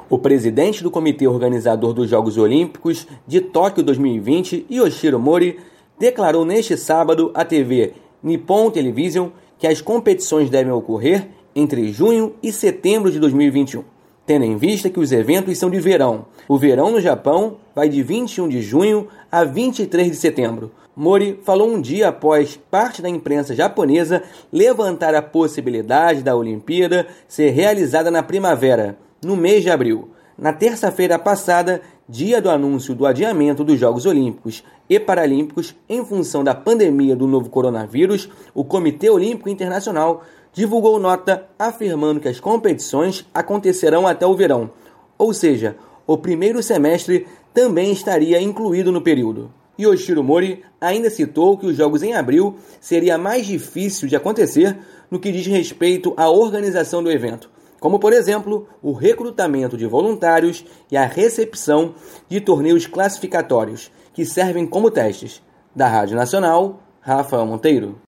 O presidente do comitê organizador dos Jogos Olímpicos de Tóquio 2020, Yoshiro Mori, declarou neste sábado à TV Nippon Television que as competições devem ocorrer entre junho e setembro de 2021, tendo em vista que os eventos são de verão. O verão no Japão vai de 21 de junho a 23 de setembro. Mori falou um dia após parte da imprensa japonesa levantar a possibilidade da Olimpíada ser realizada na primavera, no mês de abril. Na terça-feira passada, dia do anúncio do adiamento dos Jogos Olímpicos e Paralímpicos em função da pandemia do novo coronavírus, o Comitê Olímpico Internacional divulgou nota afirmando que as competições acontecerão até o verão, ou seja, o primeiro semestre também estaria incluído no período. Yoshiro Mori ainda citou que os Jogos em abril seria mais difícil de acontecer no que diz respeito à organização do evento, como, por exemplo, o recrutamento de voluntários e a recepção de torneios classificatórios, que servem como testes. Da Rádio Nacional, Rafael Monteiro.